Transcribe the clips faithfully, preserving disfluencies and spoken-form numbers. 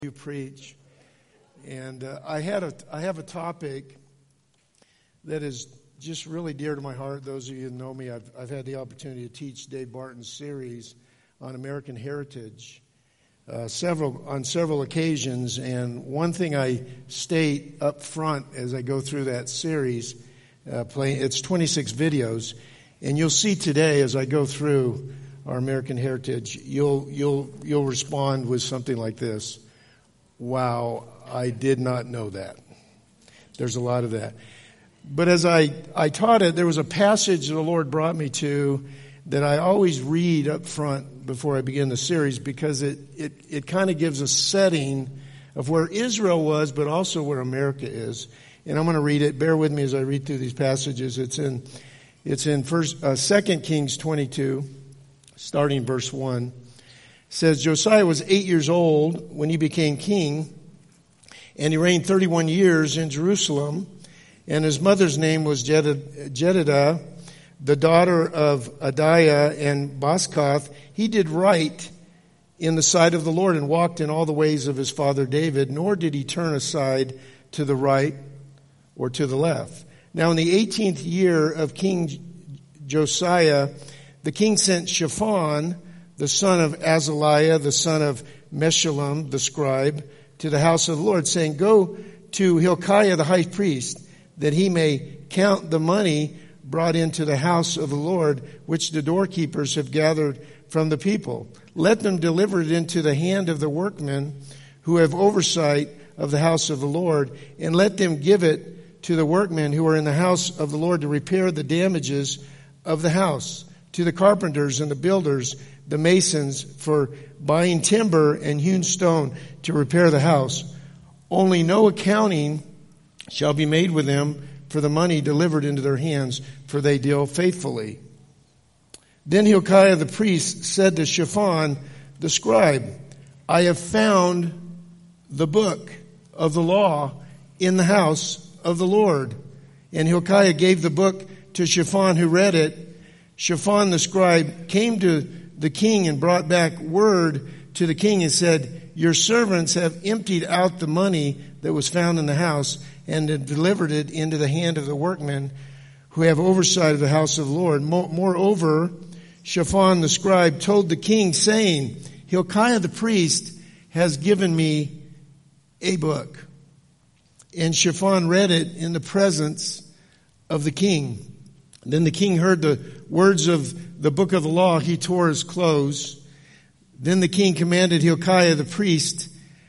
You preach, and uh, I had a I have a topic that is just really dear to my heart. Those of you who know me, I've I've had the opportunity to teach Dave Barton's series on American heritage uh, several on several occasions. And one thing I state up front as I go through that series, uh, play it's twenty-six videos, and you'll see today as I go through our American heritage, you'll you'll you'll respond with something like this. Wow, I did not know that. There's a lot of that. But as I, I taught it, there was a passage the Lord brought me to that I always read up front before I begin the series because it, it, it kind of gives a setting of where Israel was, but also where America is. And I'm going to read it. Bear with me as I read through these passages. It's in it's in first uh, Second Kings twenty-two, starting verse one. It says, Josiah was eight years old when he became king, and he reigned thirty-one years in Jerusalem, and his mother's name was Jedidah, the daughter of Adiah and Baskoth. He did right in the sight of the Lord and walked in all the ways of his father David, nor did he turn aside to the right or to the left. Now in the eighteenth year of King Josiah, the king sent Shaphan, the son of Azaliah, the son of Meshullam, the scribe, to the house of the Lord, saying, Go to Hilkiah the high priest, that he may count the money brought into the house of the Lord, which the doorkeepers have gathered from the people. Let them deliver it into the hand of the workmen who have oversight of the house of the Lord, and let them give it to the workmen who are in the house of the Lord to repair the damages of the house, to the carpenters and the builders, the masons, for buying timber and hewn stone to repair the house. Only no accounting shall be made with them for the money delivered into their hands, for they deal faithfully. Then Hilkiah the priest said to Shaphan the scribe, I have found the book of the law in the house of the Lord. And Hilkiah gave the book to Shaphan, who read it. Shaphan the scribe came to the king and brought back word to the king and said, Your servants have emptied out the money that was found in the house and have delivered it into the hand of the workmen who have oversight of the house of the Lord. Moreover, Shaphan the scribe told the king, saying, Hilkiah the priest has given me a book. And Shaphan read it in the presence of the king. Then the king heard the words of the book of the law. He tore his clothes. Then the king commanded Hilkiah the priest,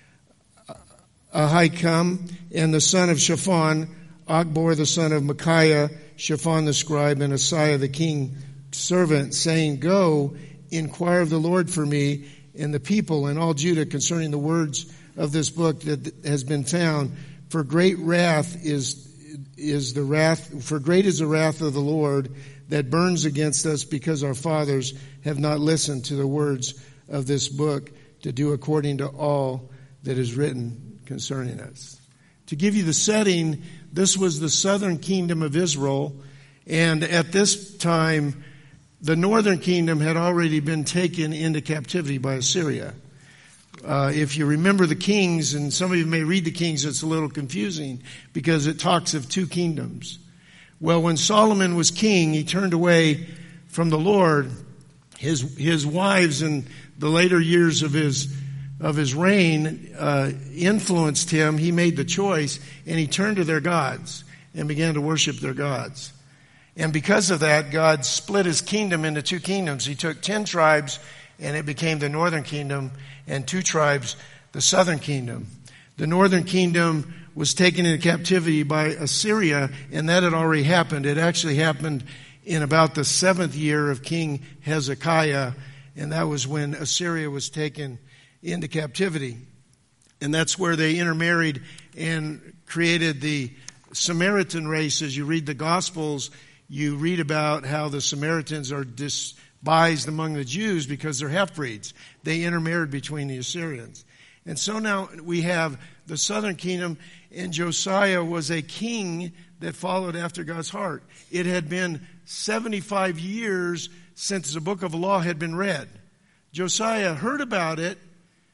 Ahikam, and the son of Shaphan, Achbor the son of Micaiah, Shaphan the scribe, and Asaiah the king's servant, saying, Go, inquire of the Lord for me and the people and all Judah concerning the words of this book that has been found. For great wrath is is the wrath, for great is the wrath of the Lord that burns against us, because our fathers have not listened to the words of this book to do according to all that is written concerning us. To give you the setting, this was the southern kingdom of Israel, and at this time, the northern kingdom had already been taken into captivity by Assyria. Uh, if you remember the Kings, and some of you may read the Kings, it's a little confusing because it talks of two kingdoms. Well, when Solomon was king, he turned away from the Lord. His his wives in the later years of his of his reign uh, influenced him. He made the choice, and he turned to their gods and began to worship their gods. And because of that, God split his kingdom into two kingdoms. He took ten tribes, and it became the northern kingdom, and two tribes, the southern kingdom. The northern kingdom was taken into captivity by Assyria, and that had already happened. It actually happened in about the seventh year of King Hezekiah, and that was when Assyria was taken into captivity. And that's where they intermarried and created the Samaritan race. As you read the Gospels, you read about how the Samaritans are despised among the Jews because they're half-breeds. They intermarried between the Assyrians. And so now we have the southern kingdom, and Josiah was a king that followed after God's heart. It had been seventy-five years since the book of the law had been read. Josiah heard about it.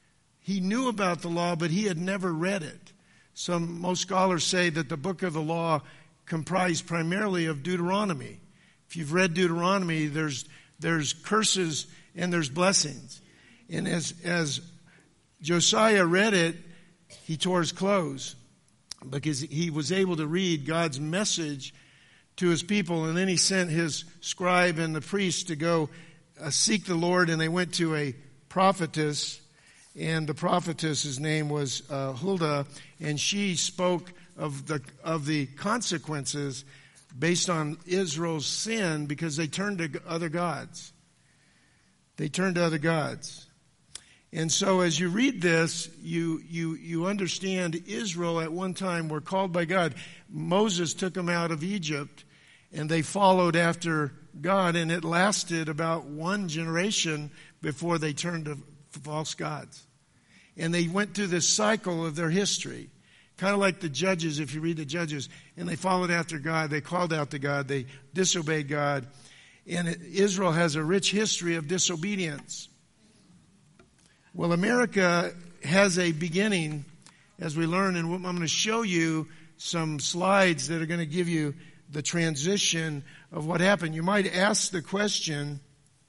He knew about the law, but he had never read it. Some most scholars say that the book of the law comprised primarily of Deuteronomy. If you've read Deuteronomy, there's there's curses and there's blessings. And as as Josiah read it, he tore his clothes because he was able to read God's message to his people. And then he sent his scribe and the priest to go uh, seek the Lord, and they went to a prophetess, and the prophetess's name was uh, Huldah, and she spoke of the of the consequences based on Israel's sin because they turned to other gods. They turned to other gods. And so as you read this, you you you understand Israel at one time were called by God. Moses took them out of Egypt, and they followed after God, and it lasted about one generation before they turned to false gods. And they went through this cycle of their history, kind of like the Judges, if you read the Judges, and they followed after God, they called out to God, they disobeyed God. And Israel has a rich history of disobedience. Well, America has a beginning, as we learn, and I'm going to show you some slides that are going to give you the transition of what happened. You might ask the question,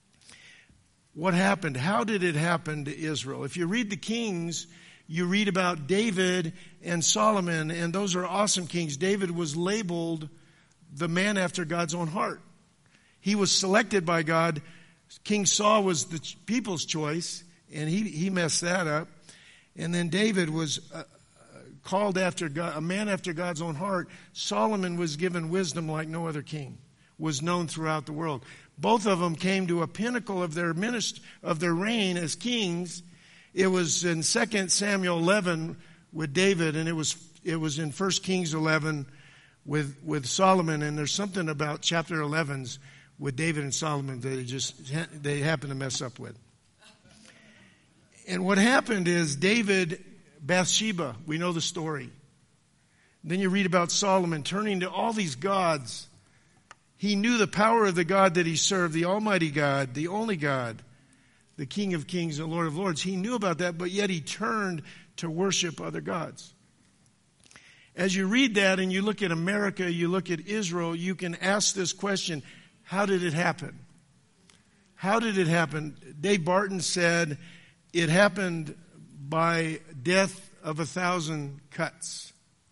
what happened? How did it happen to Israel? If you read the Kings, you read about David and Solomon, and those are awesome kings. David was labeled the man after God's own heart. He was selected by God. King Saul was the people's choice, and he, he messed that up. And then David was uh, called after God, a man after God's own heart. Solomon was given wisdom like no other king, was known throughout the world. Both of them came to a pinnacle of their minist- of their reign as kings. It was in Second Samuel eleven with David, and it was it was in First Kings eleven with with Solomon. And there's something about chapter eleven's with David and Solomon that they just they happen to mess up with. And what happened is David, Bathsheba, we know the story. Then you read about Solomon turning to all these gods. He knew the power of the God that he served, the Almighty God, the only God, the King of Kings and Lord of Lords. He knew about that, but yet he turned to worship other gods. As you read that and you look at America, you look at Israel, you can ask this question, how did it happen? How did it happen? Dave Barton said it happened by death of a thousand cuts.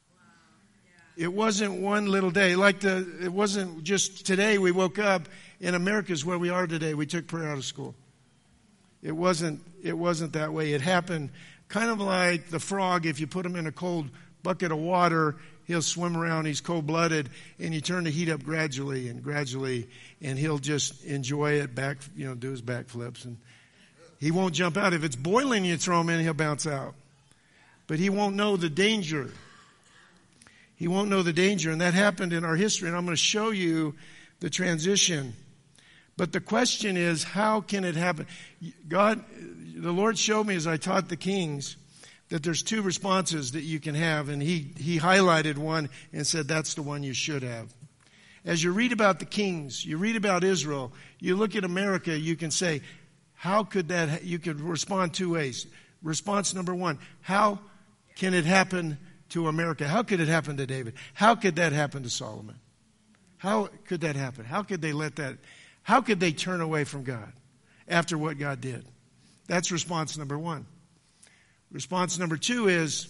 It wasn't one little day. Like the, it wasn't just today we woke up. In America is where we are today. We took prayer out of school. It wasn't, it wasn't that way. It happened kind of like the frog. If you put him in a cold bucket of water, he'll swim around. He's cold-blooded. And you turn the heat up gradually and gradually. And he'll just enjoy it, back, you know, do his backflips. And he won't jump out. If it's boiling, you throw him in, he'll bounce out. But he won't know the danger. He won't know the danger, and that happened in our history, and I'm going to show you the transition. But the question is, how can it happen? God, the Lord showed me as I taught the kings that there's two responses that you can have, and he, he highlighted one and said that's the one you should have. As you read about the kings, you read about Israel, you look at America, you can say, how could that, you could respond two ways. Response number one, how can it happen to America? How could it happen to David? How could that happen to Solomon? How could that happen? How could they let that, how could they turn away from God after what God did? That's response number one. Response number two is,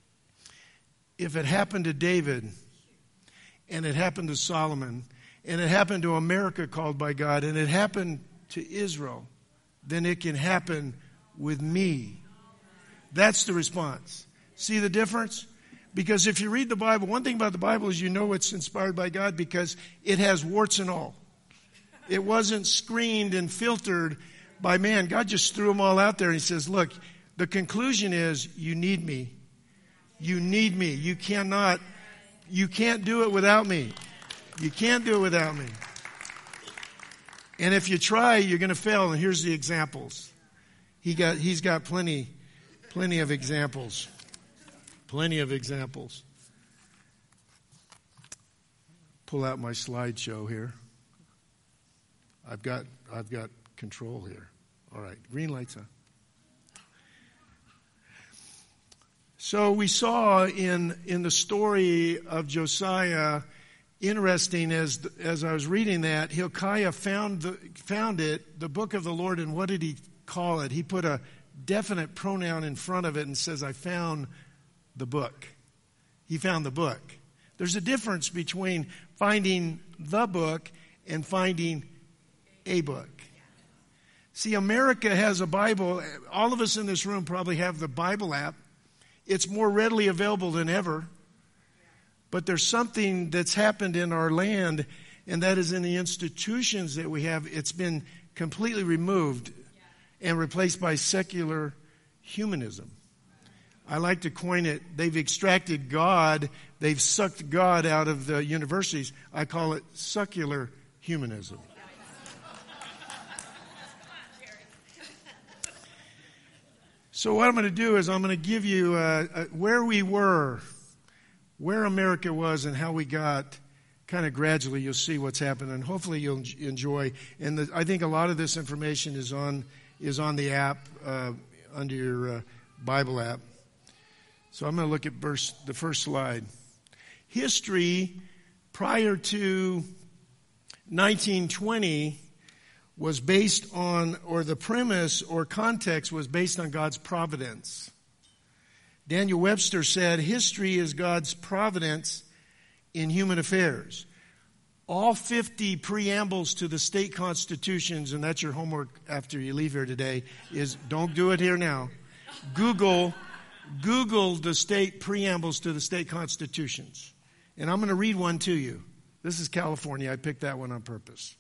if it happened to David, and it happened to Solomon, and it happened to America called by God, and it happened to Israel, then it can happen with me. That's the response. See the difference? Because if you read the Bible, one thing about the Bible is you know it's inspired by God because it has warts and all. It wasn't screened and filtered by man. God just threw them all out there and he says, look, the conclusion is you need me. You need me. You cannot, you can't do it without me. You can't do it without me. And if you try, you're going to fail. And here's the examples. He got, he's got plenty, plenty of examples. Plenty of examples. Pull out my slideshow here. I've got I've got control here. All right, green light's on. So we saw in in the story of Josiah, interesting as as I was reading that, Hilkiah found the, found it, the book of the Lord, and what did he call it? He put a definite pronoun in front of it and says, I found the book. He found the book. There's a difference between finding the book and finding a book. See, America has a Bible. All of us in this room probably have the Bible app. It's more readily available than ever. But there's something that's happened in our land, and that is in the institutions that we have. It's been completely removed and replaced by secular humanism. I like to coin it, they've extracted God, they've sucked God out of the universities. I call it succular humanism. So what I'm going to do is I'm going to give you uh, uh, where we were, where America was, and how we got. Kind of gradually, you'll see what's happened, and hopefully you'll enjoy. And the, I think a lot of this information is on is on the app uh, under your uh, Bible app. So I'm going to look at verse the first slide. History prior to nineteen twenty was based on, or the premise or context was based on God's providence. Daniel Webster said, history is God's providence in human affairs. All fifty preambles to the state constitutions, and that's your homework after you leave here today, is don't do it here now. Google, Google the state preambles to the state constitutions. And I'm going to read one to you. This is California. I picked that one on purpose.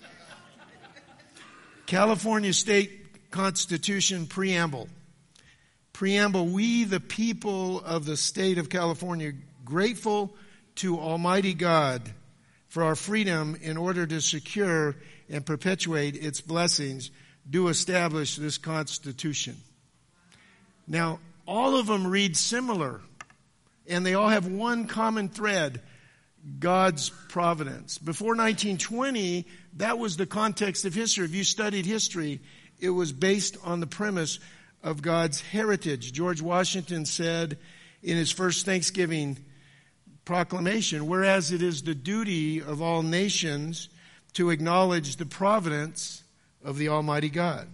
California State Constitution Preamble. Preamble, we the people of the state of California, grateful to Almighty God for our freedom in order to secure and perpetuate its blessings, do establish this Constitution. Now, all of them read similar, and they all have one common thread, God's providence. Before nineteen twenty, that was the context of history. If you studied history, it was based on the premise of God's heritage. George Washington said in his first Thanksgiving proclamation, whereas it is the duty of all nations to acknowledge the providence of the Almighty God.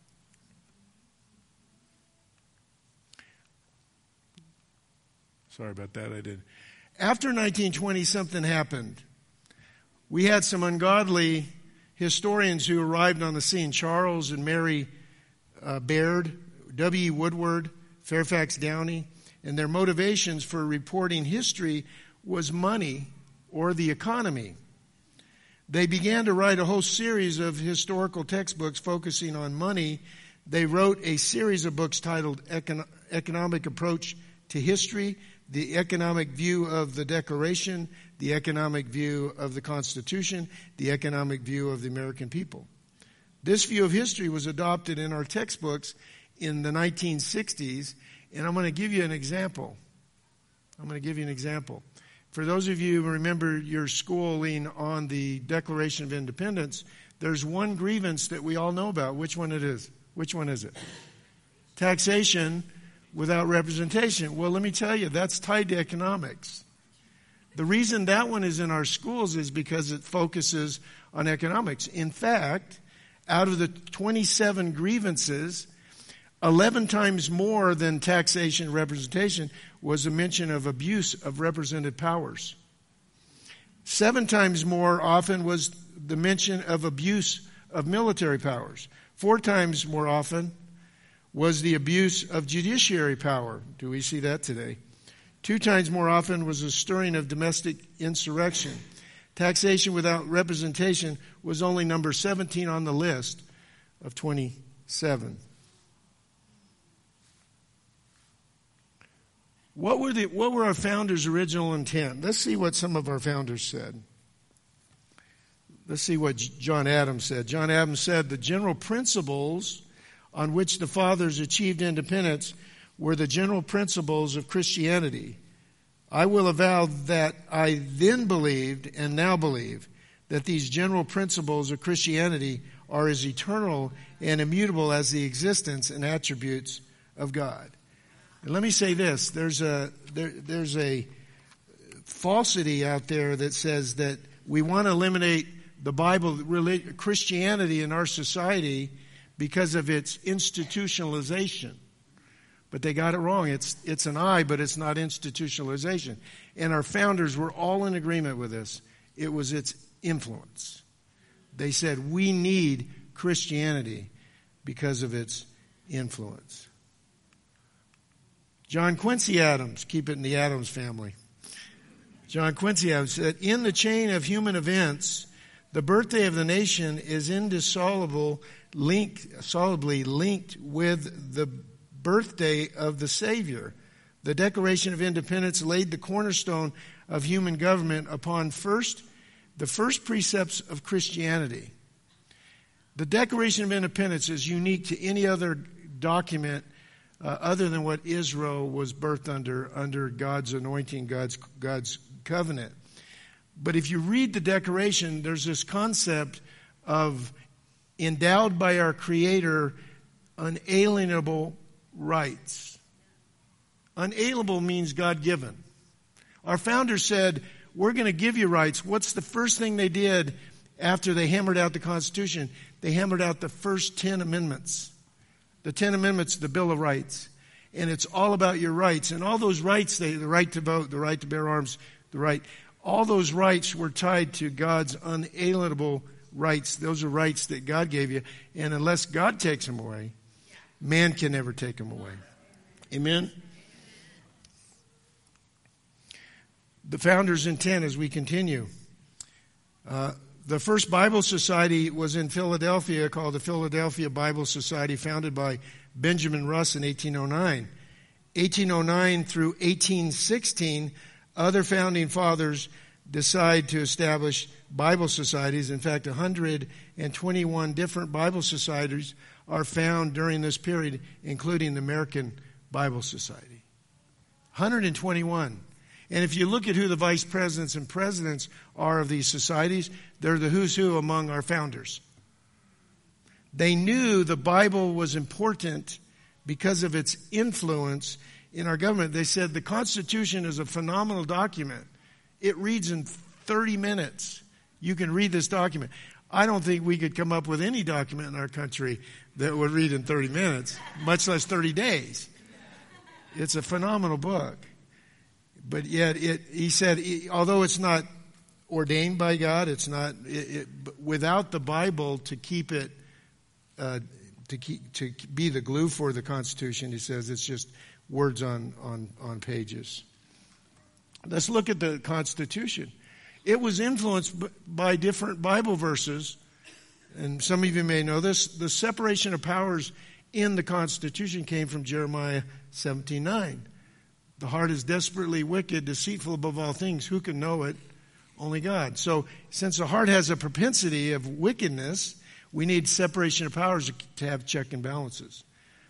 Sorry about that, I did. After nineteen twenty, something happened. We had some ungodly historians who arrived on the scene, Charles and Mary uh, Baird, W E Woodward, Fairfax Downey, and their motivations for reporting history was money or the economy. They began to write a whole series of historical textbooks focusing on money. They wrote a series of books titled Econ- Economic Approach to History, The Economic View of the Declaration, The Economic View of the Constitution, The Economic View of the American People. This view of history was adopted in our textbooks in the nineteen sixties, and I'm going to give you an example. I'm going to give you an example. For those of you who remember your schooling on the Declaration of Independence, there's one grievance that we all know about. Which one it is? Which one is it? Taxation without representation. Well, let me tell you, that's tied to economics. The reason that one is in our schools is because it focuses on economics. In fact, out of the twenty-seven grievances, eleven times more than taxation representation was a mention of abuse of represented powers. Seven times more often was the mention of abuse of military powers. Four times more often was the abuse of judiciary power. Do we see that today? Two times more often was the stirring of domestic insurrection. Taxation without representation was only number seventeen on the list of twenty-seven. What were the what were our founders' original intent? Let's see what some of our founders said. Let's see what John Adams said. John Adams said the general principles on which the fathers achieved independence were the general principles of Christianity. I will avow that I then believed and now believe that these general principles of Christianity are as eternal and immutable as the existence and attributes of God. And let me say this, there's a there, there's a falsity out there that says that we want to eliminate the Bible, Christianity in our society because of its institutionalization. But they got it wrong. It's it's an I, but it's not institutionalization. And our founders were all in agreement with this. It was its influence. They said we need Christianity because of its influence. John Quincy Adams, keep it in the Adams family. John Quincy Adams said, in the chain of human events, the birthday of the nation is indissoluble, linked, solidly linked with the birthday of the Savior. The Declaration of Independence laid the cornerstone of human government upon first, the first precepts of Christianity. The Declaration of Independence is unique to any other document uh, other than what Israel was birthed under, under God's anointing, God's, God's covenant. But if you read the Declaration, there's this concept of endowed by our Creator unalienable rights. Unalienable means God-given. Our founders said, we're going to give you rights. What's the first thing they did after they hammered out the Constitution? They hammered out the first ten amendments. The ten amendments, the Bill of Rights. And it's all about your rights. And all those rights, they, the right to vote, the right to bear arms, the right, all those rights were tied to God's unalienable rights. Those are rights that God gave you. And unless God takes them away, man can never take them away. Amen? The founders' intent as we continue. Uh, the first Bible Society was in Philadelphia called the Philadelphia Bible Society, founded by Benjamin Russ in eighteen oh nine. eighteen oh nine through eighteen sixteen, other founding fathers decide to establish Bible societies. In fact, one hundred twenty-one different Bible societies are found during this period, including the American Bible Society. one hundred twenty-one. And if you look at who the vice presidents and presidents are of these societies, they're the who's who among our founders. They knew the Bible was important because of its influence in our government. They said the Constitution is a phenomenal document. It reads in thirty minutes. You can read this document. I don't think we could come up with any document in our country that would read in thirty minutes, much less thirty days. It's a phenomenal book. But yet, it, he said, although it's not ordained by God, it's not, it, it, without the Bible to keep it, uh, to keep, to be the glue for the Constitution, he says it's just words on, on, on pages. Let's look at the Constitution. It was influenced by different Bible verses, and some of you may know this. The separation of powers in the Constitution came from Jeremiah seventeen nine. The heart is desperately wicked, deceitful above all things. Who can know it? Only God. So since the heart has a propensity of wickedness, we need separation of powers to have check and balances.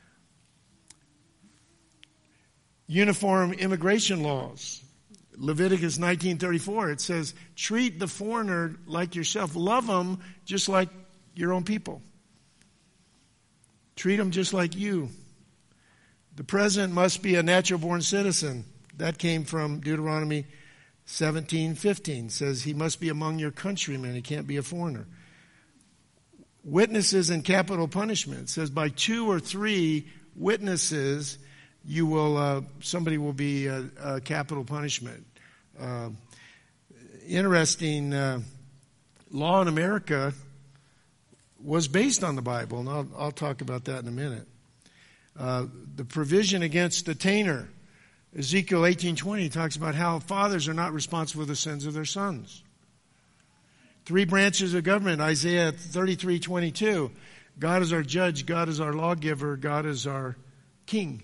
Uniform immigration laws. Leviticus nineteen thirty-four, it says, treat the foreigner like yourself. Love them just like your own people. Treat them just like you. The president must be a natural-born citizen. That came from Deuteronomy seventeen fifteen. It says he must be among your countrymen. He can't be a foreigner. Witnesses and capital punishment. It says by two or three witnesses, you will uh, somebody will be a, a capital punishment. Uh, interesting uh, law in America was based on the Bible, and I'll, I'll talk about that in a minute. Uh, the provision against detainer. Ezekiel eighteen twenty talks about how fathers are not responsible for the sins of their sons. Three branches of government. Isaiah thirty-three twenty-two. God is our judge. God is our lawgiver. God is our king.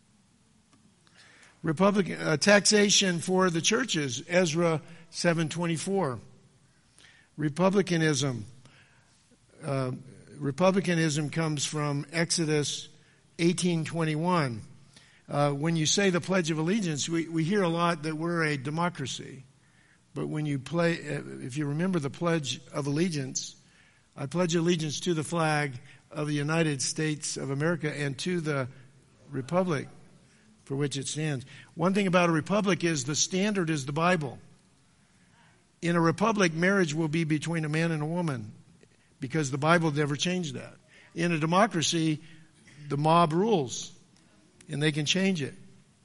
Republican uh, taxation for the churches. Ezra seven twenty-four. Republicanism. Uh, Republicanism comes from Exodus eighteen twenty-one. Uh, when you say the Pledge of Allegiance, we, we hear a lot that we're a democracy. But when you play, if you remember the Pledge of Allegiance, I pledge allegiance to the flag of the United States of America and to the republic for which it stands. One thing about a republic is the standard is the Bible. In a republic, marriage will be between a man and a woman because the Bible never changed that. In a democracy, the mob rules, and they can change it.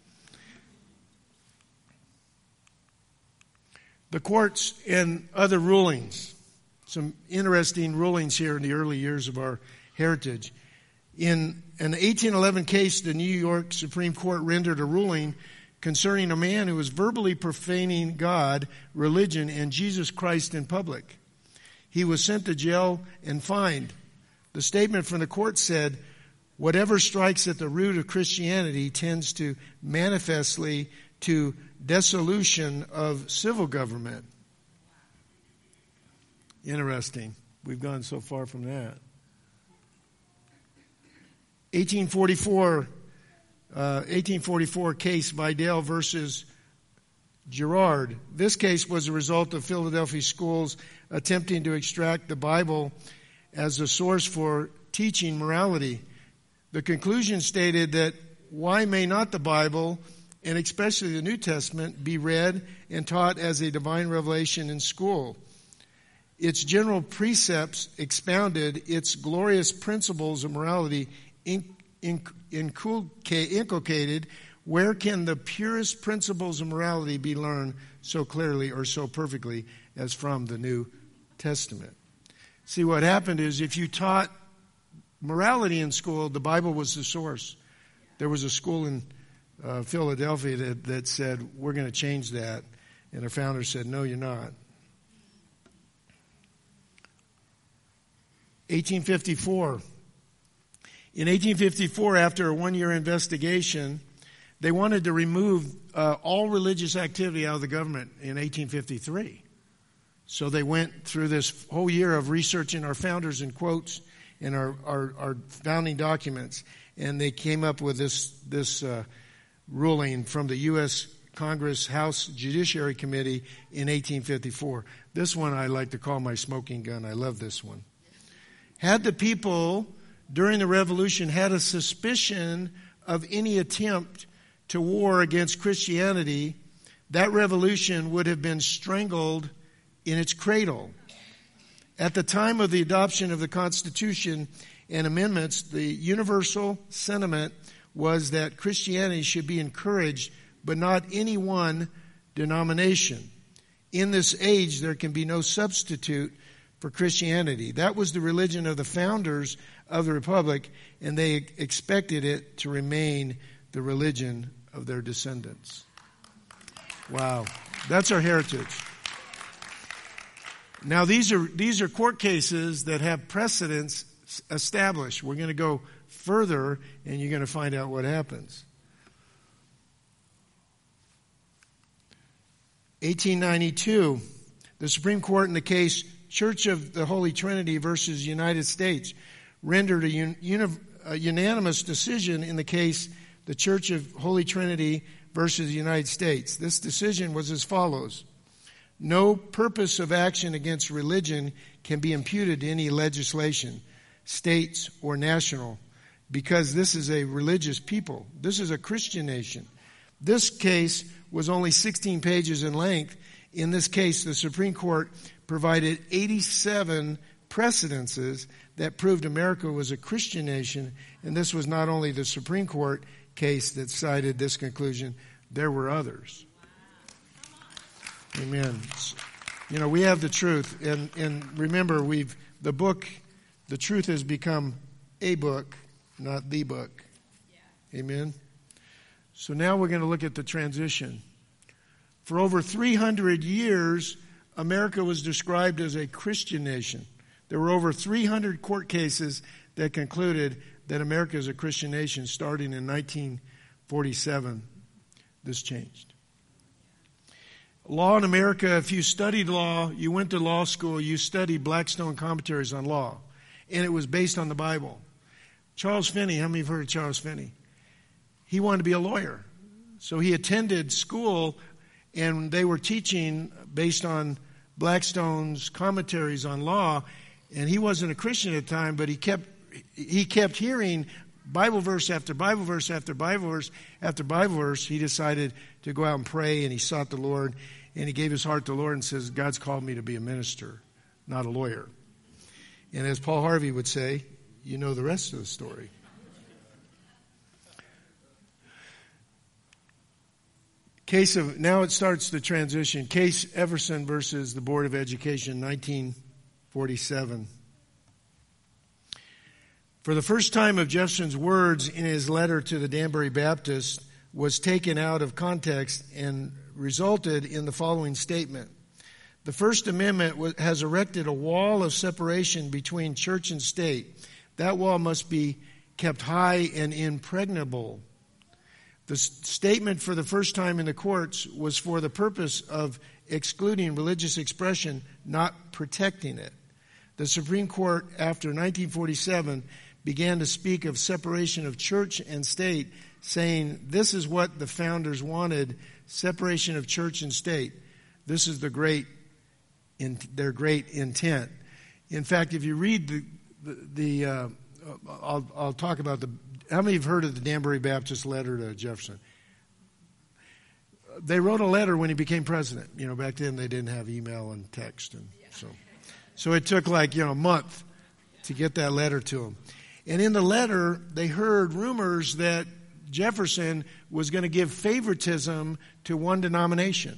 The courts and other rulings. Some interesting rulings here in the early years of our heritage. In an eighteen eleven case, the New York Supreme Court rendered a ruling concerning a man who was verbally profaning God, religion, and Jesus Christ in public. He was sent to jail and fined. The statement from the court said, whatever strikes at the root of Christianity tends to manifestly to dissolution of civil government. Interesting. We've gone so far from that. eighteen forty-four, uh, eighteen forty-four case, Vidal versus Girard. This case was a result of Philadelphia schools attempting to extract the Bible as a source for teaching morality. The conclusion stated that why may not the Bible, and especially the New Testament, be read and taught as a divine revelation in school? Its general precepts expounded, its glorious principles of morality inculcated. Where can the purest principles of morality be learned so clearly or so perfectly as from the New Testament? See, what happened is if you taught morality in school, the Bible was the source. There was a school in uh, Philadelphia that, that said, we're going to change that. And their founder said, no, you're not. eighteen fifty-four. In eighteen fifty-four, after a one-year investigation, they wanted to remove uh, all religious activity out of the government in eighteen fifty-three. So they went through this whole year of researching our founders and quotes in our, our, our founding documents, and they came up with this, this uh, ruling from the U S Congress House Judiciary Committee in eighteen fifty-four. This one I like to call my smoking gun. I love this one. Had the people during the revolution had a suspicion of any attempt to war against Christianity, that revolution would have been strangled in its cradle. At the time of the adoption of the Constitution and amendments, the universal sentiment was that Christianity should be encouraged, but not any one denomination. In this age, there can be no substitute for Christianity. That was the religion of the founders of the Republic, and they expected it to remain the religion of their descendants. Wow. That's our heritage. Now, these are these are court cases that have precedents established. We're going to go further, and you're going to find out what happens. eighteen ninety-two, the Supreme Court in the case Church of the Holy Trinity versus United States rendered a, un, uni, a unanimous decision in the case the Church of Holy Trinity versus the United States. This decision was as follows. No purpose of action against religion can be imputed to any legislation, states or national, because this is a religious people. This is a Christian nation. This case was only sixteen pages in length. In this case, the Supreme Court provided eighty-seven precedences that proved America was a Christian nation, and this was not only the Supreme Court case that cited this conclusion, there were others. Amen. You know, we have the truth, and, and remember, we've the book, the truth has become a book, not the book. Yeah. Amen. So now we're going to look at the transition. For over three hundred years, America was described as a Christian nation. There were over three hundred court cases that concluded that America is a Christian nation. Starting in nineteen forty-seven, this changed. Law in America, if you studied law, you went to law school, you studied Blackstone commentaries on law, and it was based on the Bible. Charles Finney, how many have heard of Charles Finney? He wanted to be a lawyer. So he attended school, and they were teaching based on Blackstone's commentaries on law, and he wasn't a Christian at the time, but he kept he kept hearing Bible verse after Bible verse after Bible verse after Bible verse, he decided to go out and pray, and he sought the Lord, and he gave his heart to the Lord and says, God's called me to be a minister, not a lawyer. And as Paul Harvey would say, you know the rest of the story. Case of, now it starts the transition. Case Everson versus the Board of Education, nineteen forty-seven. For the first time of Jefferson's words in his letter to the Danbury Baptist was taken out of context and resulted in the following statement. The First Amendment has erected a wall of separation between church and state. That wall must be kept high and impregnable. The statement for the first time in the courts was for the purpose of excluding religious expression, not protecting it. The Supreme Court, after nineteen forty-seven, began to speak of separation of church and state, saying this is what the founders wanted, separation of church and state. This is the great, in, their great intent. In fact, if you read the, the, the uh, I'll, I'll talk about the, how many have heard of the Danbury Baptist letter to Jefferson? They wrote a letter when he became president. You know, back then they didn't have email and text, and so, so it took like, you know, a month to get that letter to him. And in the letter, they heard rumors that Jefferson was going to give favoritism to one denomination.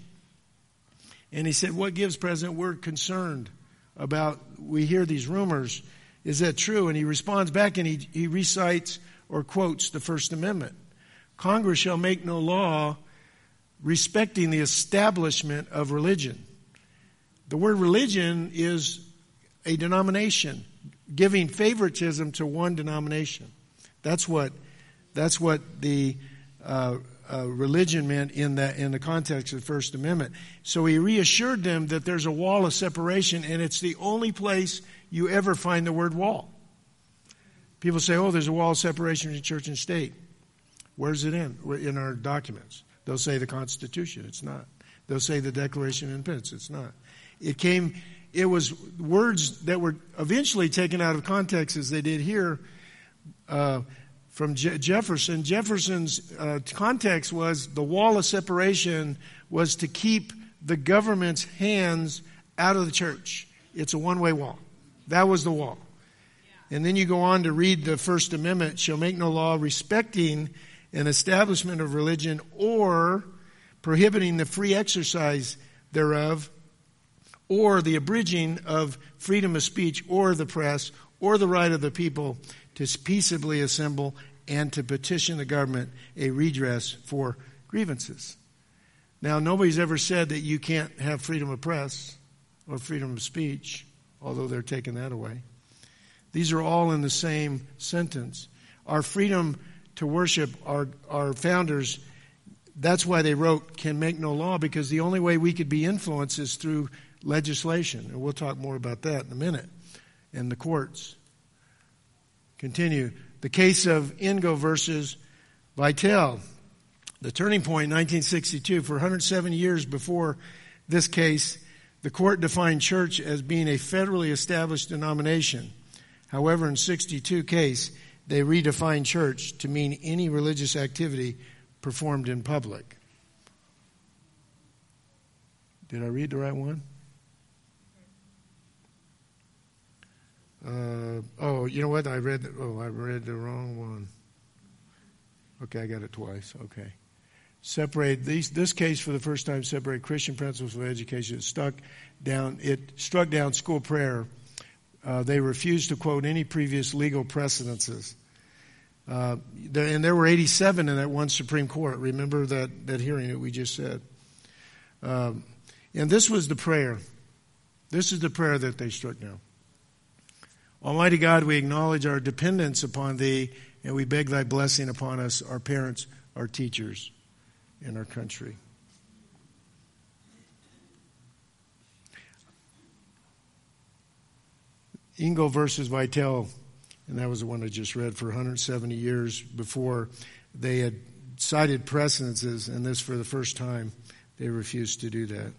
And he said, what gives, President? We're concerned about, we hear these rumors. Is that true? And he responds back and he, he recites or quotes the First Amendment. Congress shall make no law respecting the establishment of religion. The word religion is a denomination, giving favoritism to one denomination. That's what that's what the uh, uh, religion meant in that in the context of the First Amendment. So he reassured them that there's a wall of separation, and it's the only place you ever find the word wall. People say, oh, there's a wall of separation between church and state. Where's it in? In our documents. They'll say the Constitution. It's not. They'll say the Declaration of Independence. It's not. It came, it was words that were eventually taken out of context, as they did here, uh, from Je- Jefferson. Jefferson's uh, context was the wall of separation was to keep the government's hands out of the church. It's a one-way wall. That was the wall. And then you go on to read the First Amendment, shall make no law respecting an establishment of religion or prohibiting the free exercise thereof, or the abridging of freedom of speech or the press, or the right of the people to peaceably assemble and to petition the government a redress for grievances. Now, nobody's ever said that you can't have freedom of press or freedom of speech, although they're taking that away. These are all in the same sentence. Our freedom to worship, our, our founders, that's why they wrote, can make no law, because the only way we could be influenced is through legislation. And we'll talk more about that in a minute. And the courts. Continue. The case of Ingo versus Vitale. The turning point, nineteen sixty-two. For one hundred seventy years before this case, the court defined church as being a federally established denomination. However, in sixty-two case, they redefined church to mean any religious activity performed in public. Did I read the right one? Uh, oh, you know what? I read. The, oh, I read the wrong one. Okay, I got it twice. Okay, separate these. This case for the first time separate Christian principles of education. It stuck down. It struck down school prayer. Uh, they refused to quote any previous legal precedences. Uh, there, and there were eighty-seven in that one Supreme Court. Remember that, that hearing that we just said. Um, and this was the prayer. This is the prayer that they struck down. Almighty God, we acknowledge our dependence upon Thee, and we beg Thy blessing upon us, our parents, our teachers, and our country. Ingo versus Vitale, and that was the one I just read, for one hundred seventy years before they had cited precedences, and this for the first time, they refused to do that.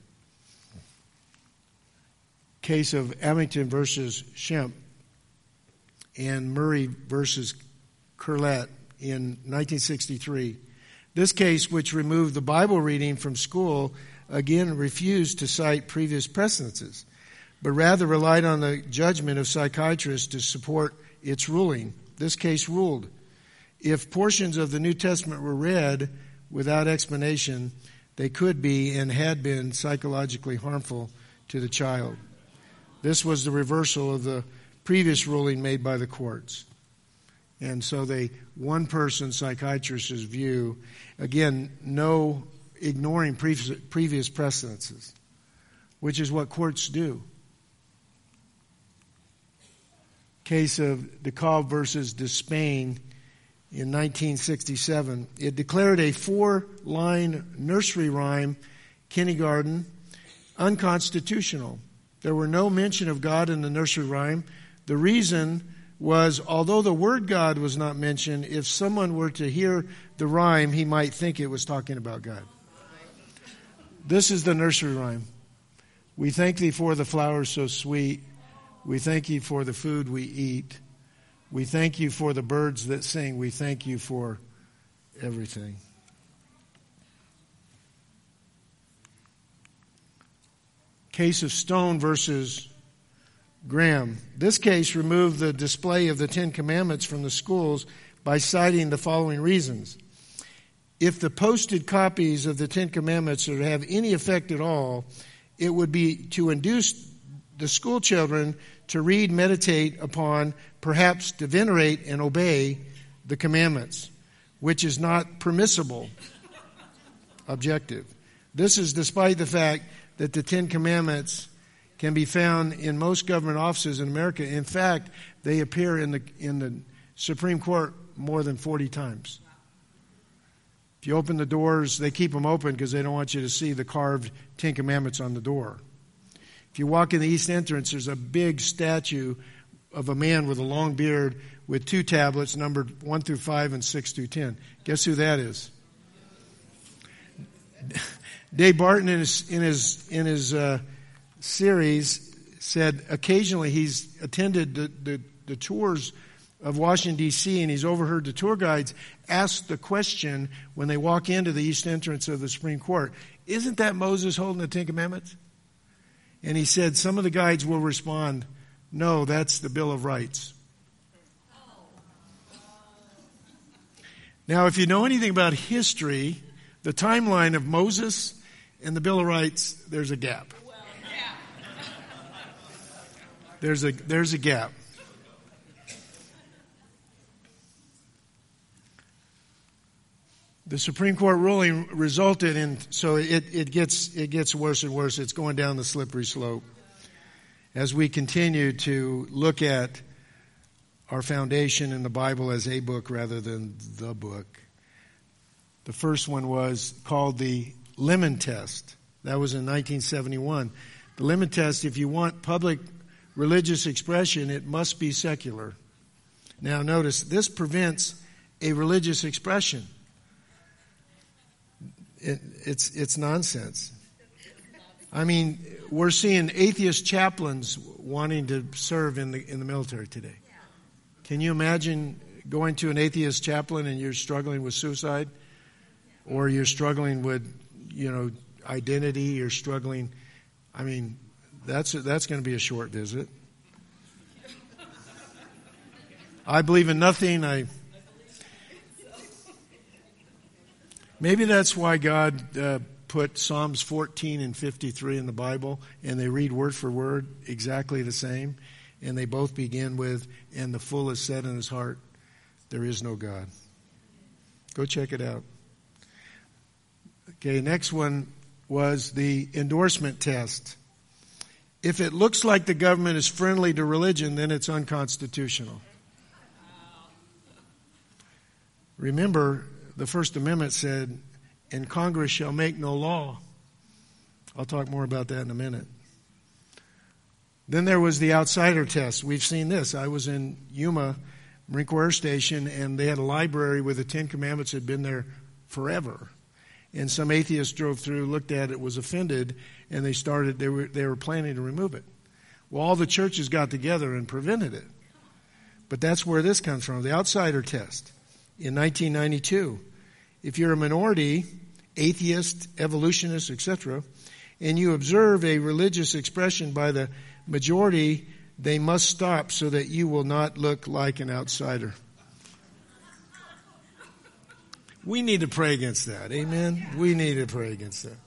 Case of Abington versus Shemp, and Murray versus Curlett in nineteen sixty-three. This case, which removed the Bible reading from school, again refused to cite previous precedences, but rather relied on the judgment of psychiatrists to support its ruling. This case ruled, if portions of the New Testament were read without explanation, they could be and had been psychologically harmful to the child. This was the reversal of the previous ruling made by the courts. And so they, one person psychiatrist's view, again, no ignoring previous, previous precedences, which is what courts do. Case of DeKalb versus Despain in nineteen sixty-seven. It declared a four-line nursery rhyme, kindergarten, unconstitutional. There were no mention of God in the nursery rhyme. The reason was, although the word God was not mentioned, if someone were to hear the rhyme, he might think it was talking about God. This is the nursery rhyme. We thank thee for the flowers so sweet. We thank you for the food we eat. We thank you for the birds that sing. We thank you for everything. Case of Stone versus Graham. This case removed the display of the Ten Commandments from the schools by citing the following reasons. If the posted copies of the Ten Commandments are to have any effect at all, it would be to induce the school children to read, meditate upon, perhaps to venerate and obey the commandments, which is not permissible. Objective. This is despite the fact that the Ten Commandments can be found in most government offices in America. In fact, they appear in the in the Supreme Court more than forty times. If you open the doors, they keep them open because they don't want you to see the carved Ten Commandments on the door. If you walk in the east entrance, there's a big statue of a man with a long beard with two tablets numbered one through five and six through ten. Guess who that is? Dave Barton in his in his in his uh, series said occasionally he's attended the, the, the tours of Washington, D C, and he's overheard the tour guides ask the question when they walk into the east entrance of the Supreme Court, isn't that Moses holding the Ten Commandments? And he said some of the guides will respond, no, that's the Bill of Rights. Now, if you know anything about history, the timeline of Moses and the Bill of Rights, there's a gap. There's a there's a gap. The Supreme Court ruling resulted in, so it, it gets it gets worse and worse. It's going down the slippery slope as we continue to look at our foundation in the Bible as a book rather than the book. The first one was called the Lemon Test. That was in nineteen seventy-one. The Lemon Test, if you want public religious expression, it must be secular. Now notice, this prevents a religious expression. It, it's it's nonsense. I mean, we're seeing atheist chaplains wanting to serve in the in the military today. Can you imagine going to an atheist chaplain and you're struggling with suicide, or you're struggling with, you know, identity? You're struggling. I mean, that's that's going to be a short visit. I believe in nothing. I. Maybe that's why God uh, put Psalms fourteen and fifty-three in the Bible, and they read word for word exactly the same, and they both begin with, and the fool has said in his heart, there is no God. Go check it out. Okay, next one was the endorsement test. If it looks like the government is friendly to religion, then it's unconstitutional. Remember, the First Amendment said, and Congress shall make no law. I'll talk more about that in a minute. Then there was the outsider test. We've seen this. I was in Yuma, Marine Corps Air Station, and they had a library where the Ten Commandments had been there forever. And some atheists drove through, looked at it, was offended, and they started, they were, they were planning to remove it. Well, all the churches got together and prevented it. But that's where this comes from, the outsider test in nineteen ninety-two. If you're a minority, atheist, evolutionist, et cetera, and you observe a religious expression by the majority, they must stop so that you will not look like an outsider. We need to pray against that. Amen? We need to pray against that.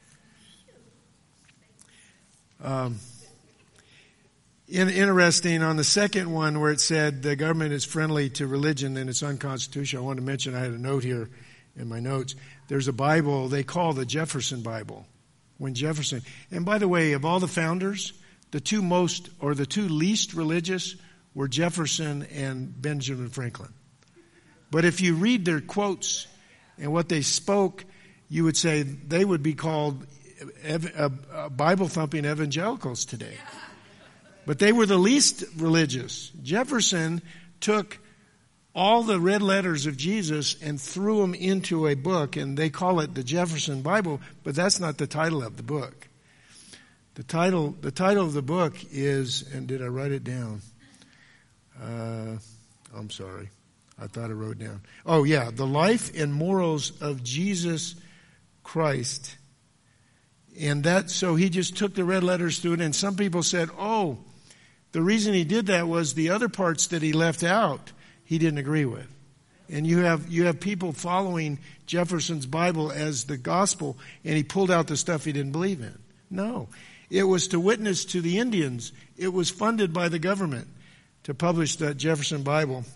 Um, in, interesting, on the second one where it said the government is friendly to religion and it's unconstitutional, I want to mention, I had a note here in my notes. There's a Bible they call the Jefferson Bible. When Jefferson, and by the way, of all the founders, the two most or the two least religious were Jefferson and Benjamin Franklin. But if you read their quotes and what they spoke, you would say they would be called Bible-thumping evangelicals today. But they were the least religious. Jefferson took all the red letters of Jesus and threw them into a book, and they call it the Jefferson Bible, but that's not the title of the book. The title, the title of the book is, and did I write it down? Uh, I'm sorry. I thought I wrote down. Oh, yeah, The Life and Morals of Jesus Christ. And that, so he just took the red letters through it, and some people said, oh, the reason he did that was the other parts that he left out, he didn't agree with. And you have you have people following Jefferson's Bible as the gospel, and he pulled out the stuff he didn't believe in. No. It was to witness to the Indians. It was funded by the government to publish that Jefferson Bible.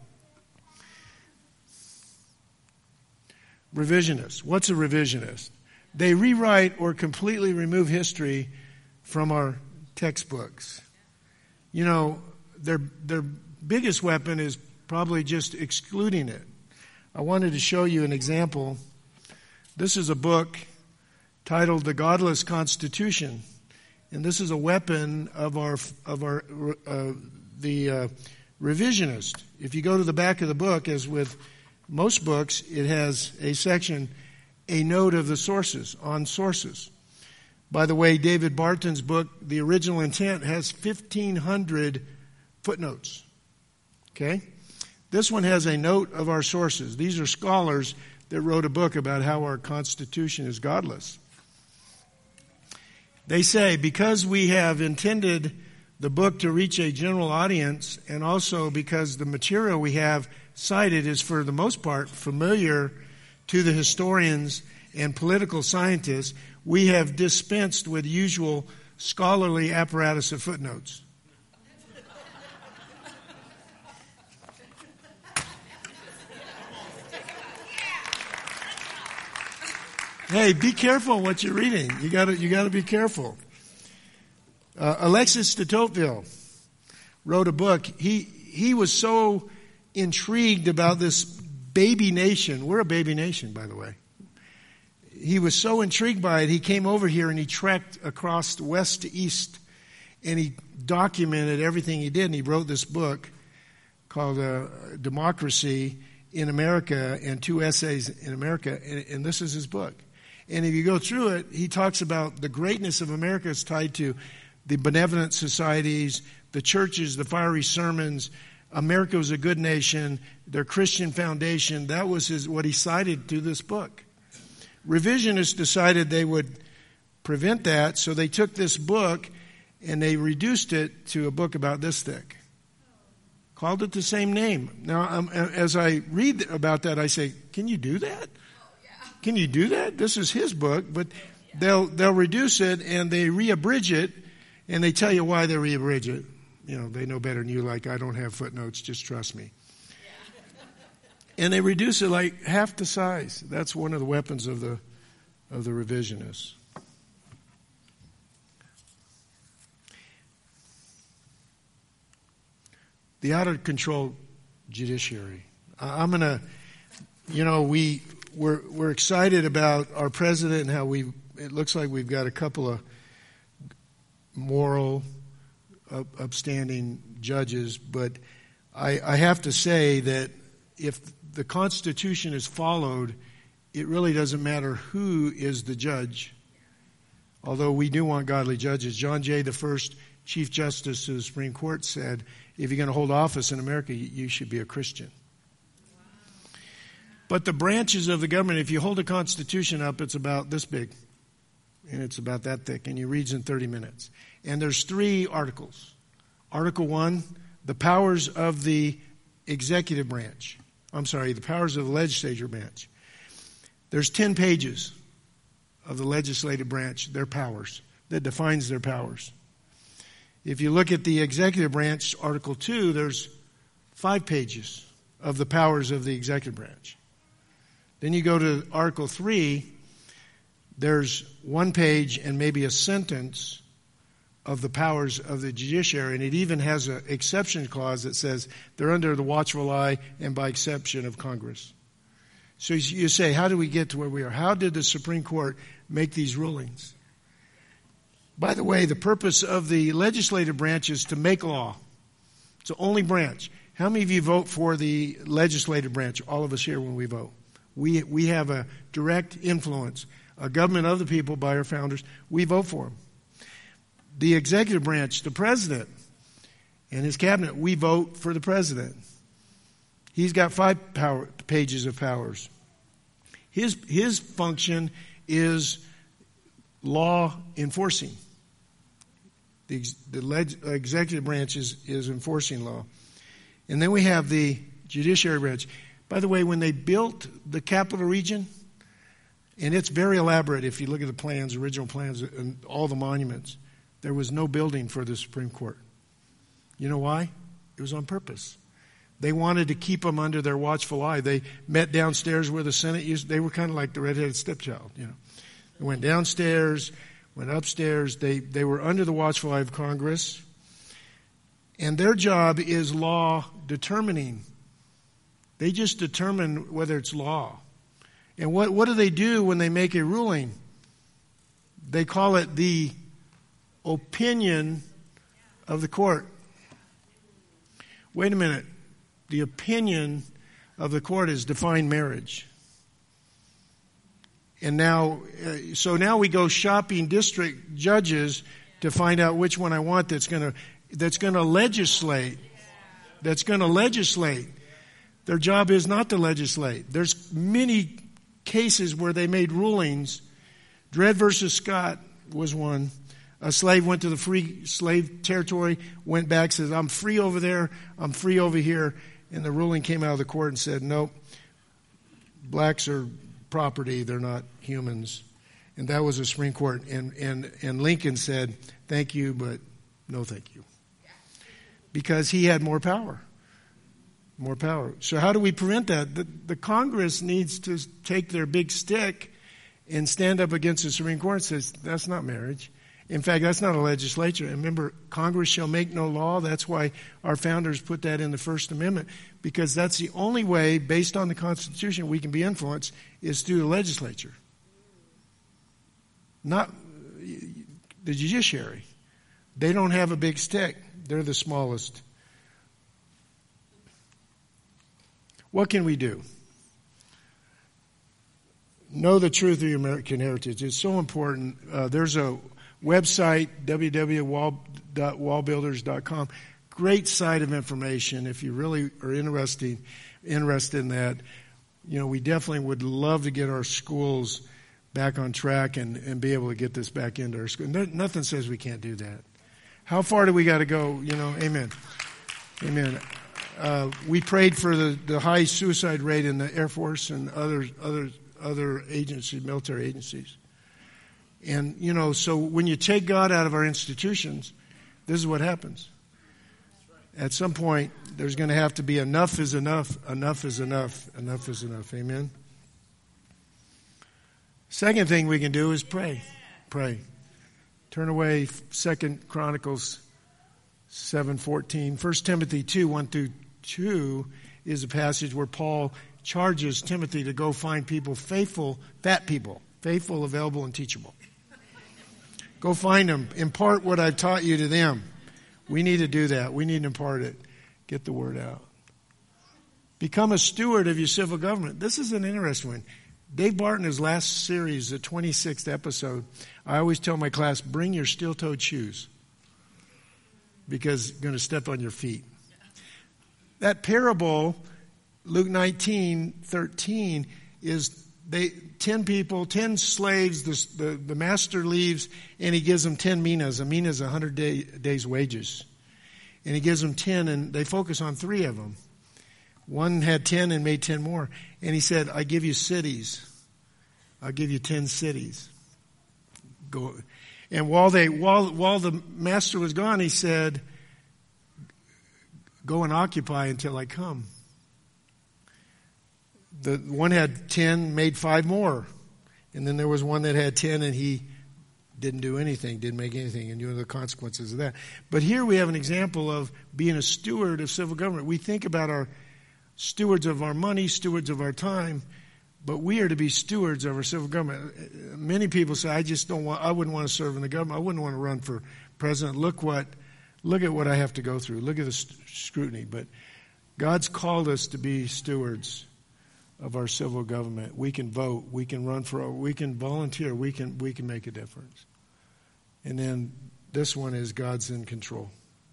Revisionist. What's a revisionist? They rewrite or completely remove history from our textbooks. You know, their their biggest weapon is probably just excluding it. I wanted to show you an example. This is a book titled The Godless Constitution, and this is a weapon of our of our uh, the uh, revisionist. If you go to the back of the book, as with most books, it has a section, a note of the sources, on sources. By the way, David Barton's book, The Original Intent, has fifteen hundred footnotes. Okay? This one has a note of our sources. These are scholars that wrote a book about how our Constitution is godless. They say, because we have intended the book to reach a general audience, and also because the material we have cited is for the most part familiar to the historians and political scientists, we have dispensed with usual scholarly apparatus of footnotes. Hey, be careful what you're reading. You got to you got to be careful. Uh, Alexis de Tocqueville wrote a book. He he was so intrigued about this baby nation. We're a baby nation, by the way. He was so intrigued by it, he came over here and he trekked across the west to east, and he documented everything he did. And he wrote this book called uh, Democracy in America and Two Essays in America, and, and this is his book. And if you go through it, he talks about the greatness of America is tied to the benevolent societies, the churches, the fiery sermons. America was a good nation, their Christian foundation. That was his what he cited through this book. Revisionists decided they would prevent that, so they took this book and they reduced it to a book about this thick. Called it the same name. Now, um, as I read about that, I say, can you do that? Can you do that? This is his book, but they'll they'll reduce it and they re-abridge it, and they tell you why they re-abridge it. You know, they know better than you. Like, I don't have footnotes, just trust me. And they reduce it like half the size. That's one of the weapons of the of the revisionists. The out-of-control judiciary. I'm going to, you know, we, we're, we're excited about our president and how we, it looks like we've got a couple of moral, up, upstanding judges, but I, I have to say that if the Constitution is followed, it really doesn't matter who is the judge, although we do want godly judges. John Jay the First Chief Justice of the Supreme Court said, if you're going to hold office in America, you should be a Christian. But the branches of the government, if you hold a Constitution up, it's about this big. And it's about that thick. And you read in thirty minutes. And there's three articles. Article one, the powers of the executive branch. I'm sorry, the powers of the legislature branch. There's ten pages of the legislative branch, their powers, that defines their powers. If you look at the executive branch, Article two, there's five pages of the powers of the executive branch. Then you go to Article three, there's one page and maybe a sentence of the powers of the judiciary, and it even has an exception clause that says they're under the watchful eye and by exception of Congress. So you say, how do we get to where we are? How did the Supreme Court make these rulings? By the way, the purpose of the legislative branch is to make law. It's the only branch. How many of you vote for the legislative branch? All of us here when we vote. We we have a direct influence, a government of the people by our founders. We vote for them. The executive branch, the president and his cabinet, we vote for the president. He's got five power, pages of powers. His his function is law enforcing. The, the leg, executive branch is, is enforcing law. And then we have the judiciary branch. By the way, when they built the capital region, and it's very elaborate if you look at the plans, original plans, and all the monuments, there was no building for the Supreme Court. You know why? It was on purpose. They wanted to keep them under their watchful eye. They met downstairs where the Senate used. They were kind of like the redheaded stepchild, you know. They went downstairs, went upstairs. They they were under the watchful eye of Congress. And their job is law determining. They just determine whether it's law. And what, what do they do when they make a ruling? They call it the opinion of the court. Wait a minute. The opinion of the court is define marriage. And now, uh, so now we go shopping district judges to find out which one I want that's going to that's going to legislate. That's going to legislate. Their job is not to legislate. There's many cases where they made rulings. Dred versus Scott was one. A slave went to the free slave territory, went back, says, I'm free over there, I'm free over here. And the ruling came out of the court and said, nope, blacks are property, they're not humans. And that was the Supreme Court. And, and, and Lincoln said, thank you, but no thank you. Because he had more power. More power. So how do we prevent that? The, the Congress needs to take their big stick and stand up against the Supreme Court and says, that's not marriage. In fact, that's not a legislature. And remember, Congress shall make no law. That's why our founders put that in the First Amendment, because that's the only way, based on the Constitution, we can be influenced is through the legislature. Not the judiciary. They don't have a big stick. They're the smallest. What can we do? Know the truth of your American heritage. It's so important. Uh, there's a website, w w w dot wall builders dot com. Great site of information if you really are interested, interested in that. You know, we definitely would love to get our schools back on track and, and be able to get this back into our school. No, nothing says we can't do that. How far do we got to go? You know, amen. Amen. Uh, we prayed for the, the high suicide rate in the Air Force and other other other agencies, military agencies. And, you know, so when you take God out of our institutions, this is what happens. At some point, there's going to have to be enough is enough, enough is enough, enough is enough. Amen? Second thing we can do is pray. Pray. Turn away, Second Chronicles seven fourteen. First Timothy two, one through two is a passage where Paul charges Timothy to go find people faithful, fat people, faithful, available, and teachable. Go find them. Impart what I've taught you to them. We need to do that. We need to impart it. Get the word out. Become a steward of your civil government. This is an interesting one. Dave Barton, his last series, the twenty-sixth episode, I always tell my class, bring your steel-toed shoes. because you're going to step on your feet. That parable, Luke nineteen thirteen, is they ten people, ten slaves. The, the, the master leaves, and he gives them ten minas. A mina is a hundred day, days' wages, and he gives them ten, and they focus on three of them. One had ten and made ten more, and he said, "I give you cities. I'll give you ten cities. Go." And while they, while while the master was gone, he said, "Go and occupy until I come." The one had ten, made five more. And then there was one that had ten and he didn't do anything, didn't make anything, and you know the consequences of that. But here we have an example of being a steward of civil government. We think about our stewards of our money, stewards of our time, but we are to be stewards of our civil government. Many people say, I just don't want, I wouldn't want to serve in the government. I wouldn't want to run for president. Look what, look at what I have to go through. Look at the st- scrutiny. But God's called us to be stewards of our civil government. We can vote, we can run for, we can volunteer, we can we can make a difference. And then this one is God's in control.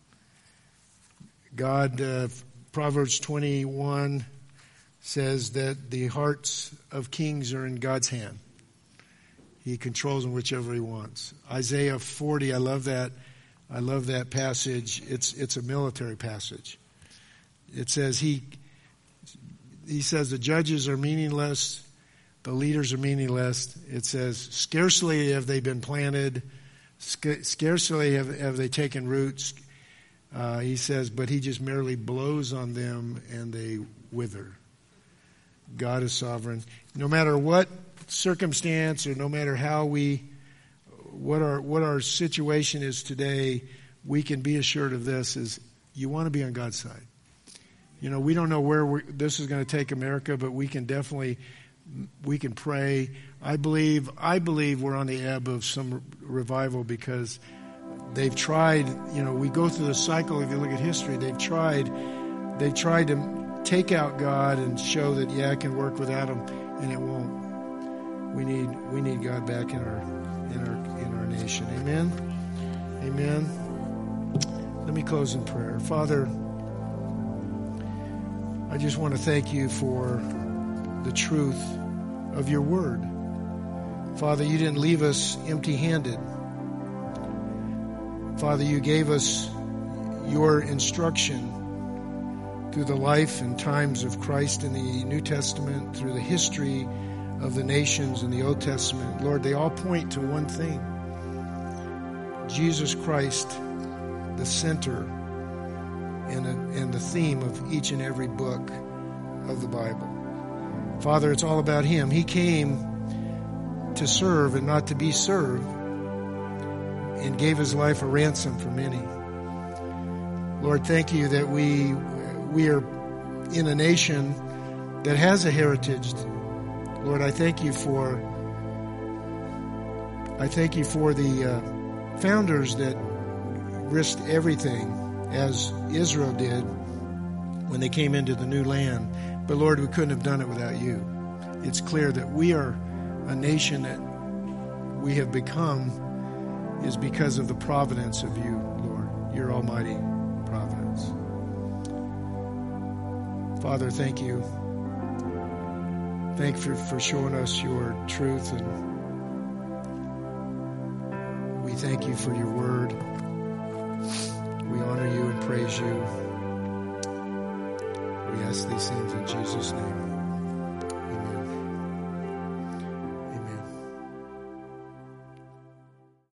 God, uh, Proverbs twenty-one says that the hearts of kings are in God's hand. He controls them whichever he wants. Isaiah forty, I love that. I love that passage. It's it's a military passage. It says he He says the judges are meaningless, the leaders are meaningless. It says scarcely have they been planted, sc- scarcely have, have they taken roots. Uh, he says, but he just merely blows on them and they wither. God is sovereign. No matter what circumstance or no matter how we, what our what our situation is today, we can be assured of this: is you want to be on God's side. You know, we don't know where we're, this is going to take America, but we can definitely, we can pray. I believe, I believe we're on the ebb of some revival because they've tried, you know, we go through the cycle. If you look at history, they've tried, they've tried to take out God and show that, yeah, I can work without him, and it won't. We need, we need God back in our, in our, in our nation. Amen. Amen. Let me close in prayer. Father, I just want to thank you for the truth of your word. Father, you didn't leave us empty-handed. Father, you gave us your instruction through the life and times of Christ in the New Testament, through the history of the nations in the Old Testament. Lord, they all point to one thing: Jesus Christ, the center and, a, and the theme of each and every book of the Bible. Father, it's all about him. He came to serve and not to be served, and gave his life a ransom for many. Lord, thank you that we we are in a nation that has a heritage. Lord, I thank you for I thank you for the uh, founders that risked everything, as Israel did when they came into the new land. But Lord, we couldn't have done it without you. It's clear that we are a nation that we have become is because of the providence of you, Lord, your almighty providence. Father, thank you. Thank you for, for showing us your truth, and we thank you for your word. We honor you and praise you. We ask these things in Jesus' name.